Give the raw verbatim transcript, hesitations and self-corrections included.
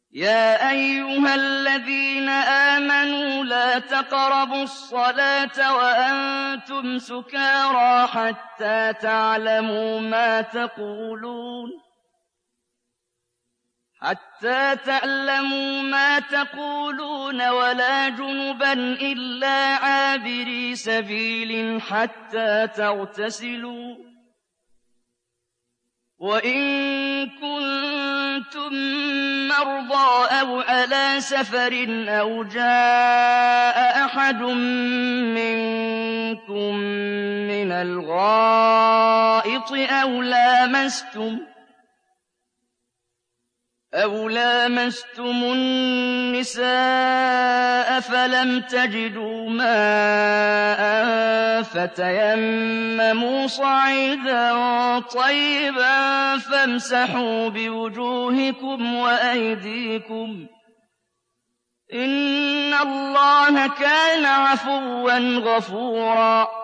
يَا أَيُّهَا الَّذِينَ آمَنُوا لَا تَقْرَبُوا الصَّلَاةَ وَأَنتُمْ سُكَارَىٰ حَتَّىٰ تَعْلَمُوا مَا تَقُولُونَ حتى تعلموا ما تقولون ولا جنبا إلا عابري سبيل حتى تغتسلوا وإن كنتم مرضى أو على سفر أو جاء أحد منكم من الغائط أو لامستم أَوْ لَامَسْتُمُ النِّسَاءَ فَلَمْ تَجِدُوا مَاءً فَتَيَمَّمُوا صَعِيدًا طَيِّبًا فَامْسَحُوا بِوُجُوهِكُمْ وَأَيْدِيكُمْ ۗ إِنَّ اللَّهَ كَانَ عَفُوًّا غَفُورًا